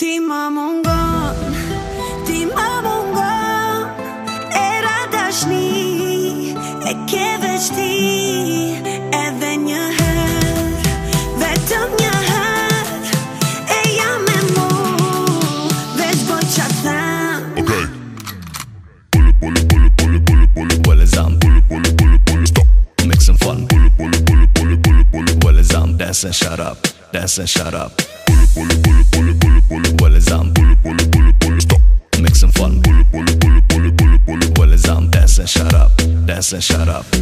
Ti më mungon, ti më mungon. Era dashni e ke veç ti. Edhe një herë, vetëm një herë, e jam me mu, veç boj qa them. Okay. Well as I'm stop, make some fun. Well as I'm dance and shut up, dance and shut up. Well as I'm stop, make some fun. Well as I'm dance and shut up, dance and shut up.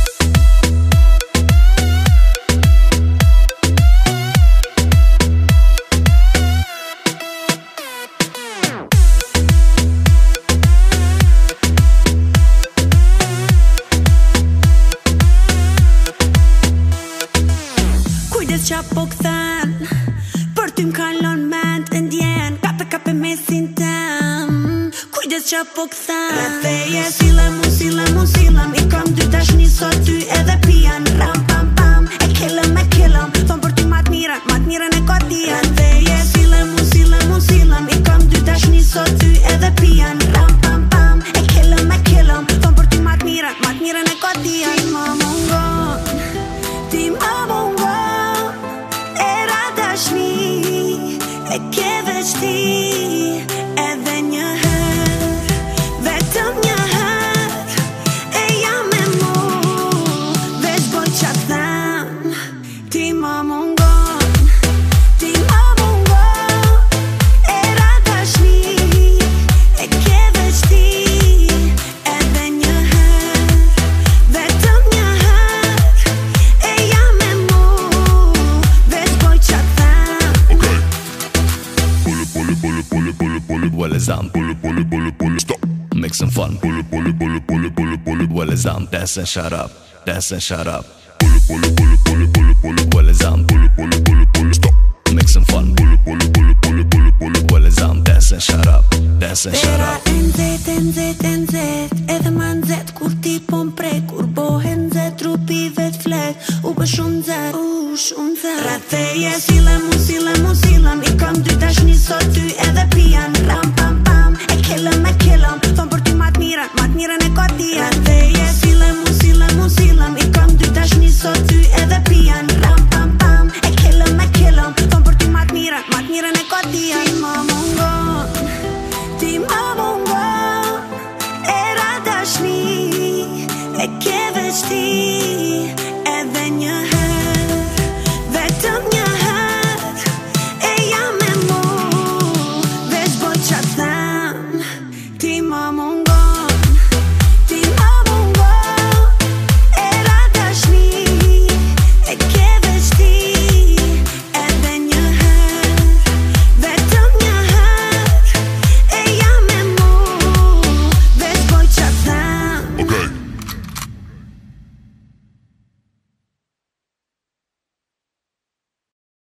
Qa po këthen, për ty m'kallon ment e ndjen, kape mesin tem. Kujdes qa po këthen, rretheje sile mu, i kam dy dashni sot ty edhe pijan. Ram pam pam, e killem, thon për ty mat miren e kodijan. Rretheje sile mu, i kam dy dashni sot ty edhe pijan. Ram pam pam, e killem, thon për ty mat miren e kodijan. Ti më mungon, ti më mungon. E ke veç ti, edhe një herë, vetëm një herë, e jam me mu, veç boj qa them. Ti më mungon, ti më mungon. Era dashni, e ke veç ti, edhe një herë, vetëm një herë, e jam me mu, veç boj qa them. Well as I'm stop, make some fun. Well as I'm dance and shut up, dance and shut up. Well as I'm stop, make some fun. Well as I'm dance and shut up, dance and shut up. Nzet, edhe ma nzet kur ti po m'prek, kur bohe nzet trupi vet flet, u bë shumë nzet, Rretheje sile mu,